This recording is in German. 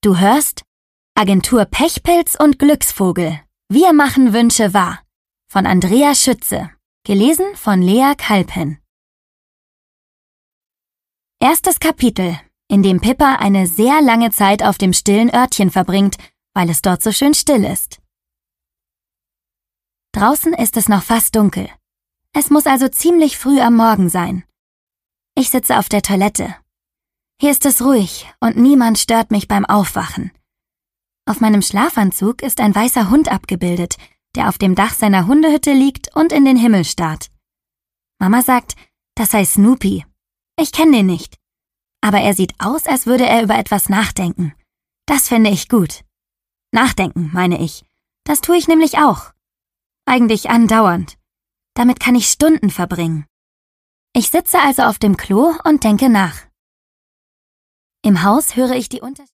Du hörst Agentur Pechpilz und Glücksvogel. Wir machen Wünsche wahr. Von Andrea Schütze. Gelesen von Lea Kalpen. Erstes Kapitel, in dem Pippa eine sehr lange Zeit auf dem stillen Örtchen verbringt, weil es dort so schön still ist. Draußen ist es noch fast dunkel. Es muss also ziemlich früh am Morgen sein. Ich sitze auf der Toilette. Hier ist es ruhig und niemand stört mich beim Aufwachen. Auf meinem Schlafanzug ist ein weißer Hund abgebildet, der auf dem Dach seiner Hundehütte liegt und in den Himmel starrt. Mama sagt, das sei Snoopy. Ich kenne den nicht. Aber er sieht aus, als würde er über etwas nachdenken. Das finde ich gut. Nachdenken, meine ich. Das tue ich nämlich auch. Eigentlich andauernd. Damit kann ich Stunden verbringen. Ich sitze also auf dem Klo und denke nach. Im Haus höre ich die